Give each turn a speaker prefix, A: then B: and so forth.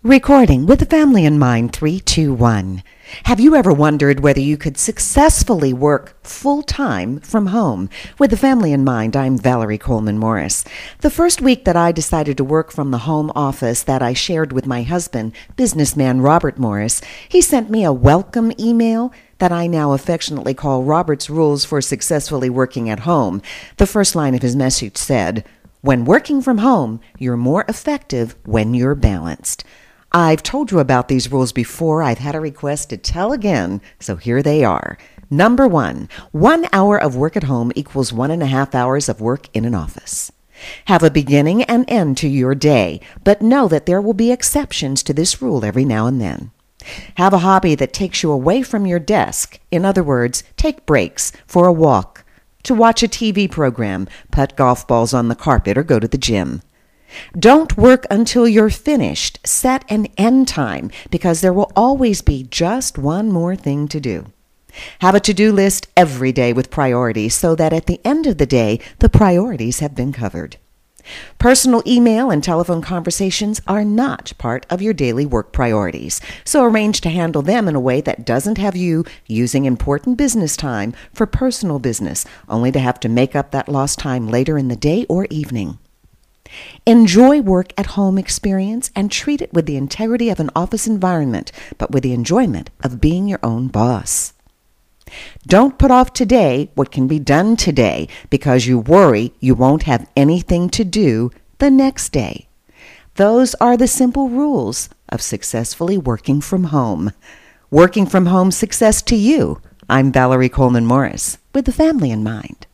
A: Recording with the family in mind, 3, 2, 1. Have you ever wondered whether you could successfully work full-time from home? With the family in mind, I'm Valerie Coleman Morris. The first week that I decided to work from the home office that I shared with my husband, businessman Robert Morris, he sent me a welcome email that I now affectionately call Robert's Rules for Successfully Working at Home. The first line of his message said, "When working from home, you're more effective when you're balanced." I've told you about these rules before. I've had a request to tell again, so here they are. Number 1 hour of work at home equals 1.5 hours of work in an office. Have a beginning and end to your day, but know that there will be exceptions to this rule every now and then. Have a hobby that takes you away from your desk. In other words, take breaks for a walk, to watch a TV program, putt golf balls on the carpet, or go to the gym. Don't work until you're finished. Set an end time, because there will always be just one more thing to do. Have a to-do list every day with priorities so that at the end of the day, the priorities have been covered. Personal email and telephone conversations are not part of your daily work priorities, so arrange to handle them in a way that doesn't have you using important business time for personal business, only to have to make up that lost time later in the day or evening. Enjoy work at home experience and treat it with the integrity of an office environment, but with the enjoyment of being your own boss. Don't put off today what can be done today because you worry you won't have anything to do the next day. Those are the simple rules of successfully working from home. Working from home success to you. I'm Valerie Coleman Morris with the family in mind.